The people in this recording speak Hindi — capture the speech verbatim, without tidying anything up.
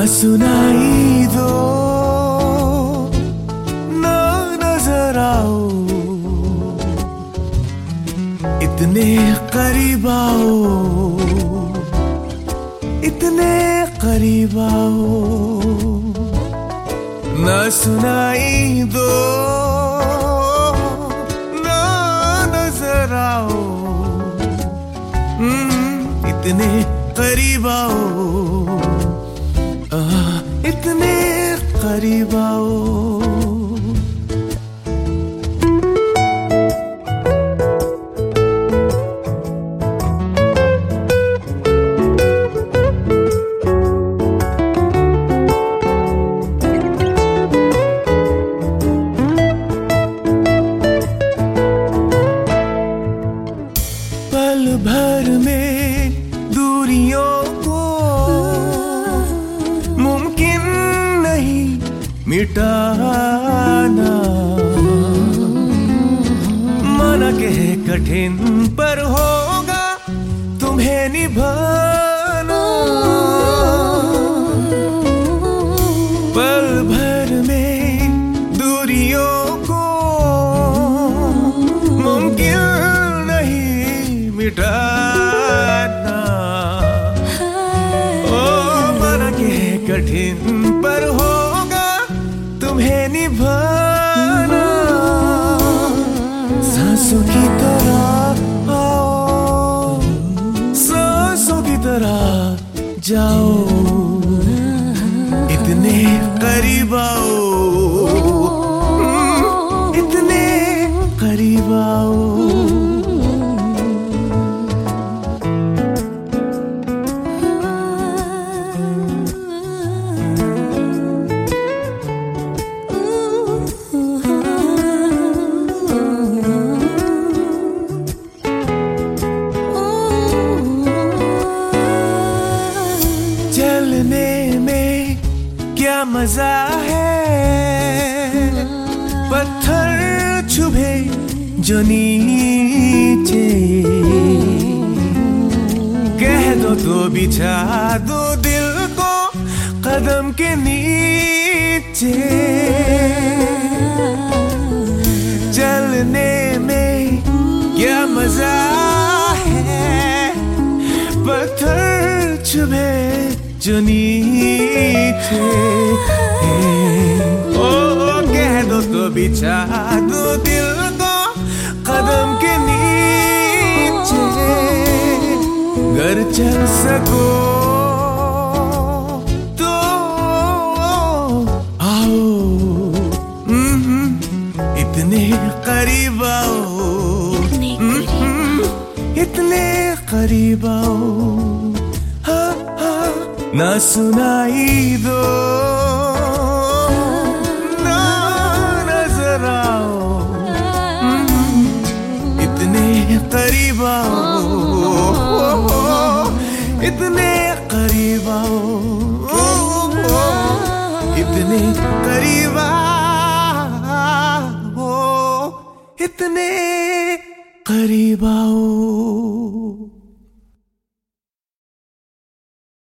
सुनाई दो ना नजर आओ, इतने करीब आओ, इतने करीब आओ। ना सुनाई दो ना नजर आओ, इतने करीब आओ, इतने करीब आओ। पल भर में दूरियों को मुमकिन नहीं मिटाना, माना के है कठिन पर होगा तुम्हें निभाना। पल भर में दूरियों को मुमकिन नहीं मिटाना, ओ माना के है कठिन पर होगा तुम्हें निभाना। सांसों की तरह आओ, सांसों की तरह जाओ, इतने करीब आओ, इतने करीब आओ। चलने में क्या मजा है, पत्थर छुभे जो नीचे, कह दो तो बिछा दो दिल को कदम के नीचे। चलने में क्या मजा है, पत्थर छुभे जो नीचे, ओ कह दो तो बिछा दो दिल को कदम के नीचे। घर चल सको तो आओ, इतने करीब आओ, इतने करीब आओ। ना सुनाई दो ना नजर आओ, इतने करीब आओ, इतने करीब आओ, इतने करीब आओ, इतने करीब आओ।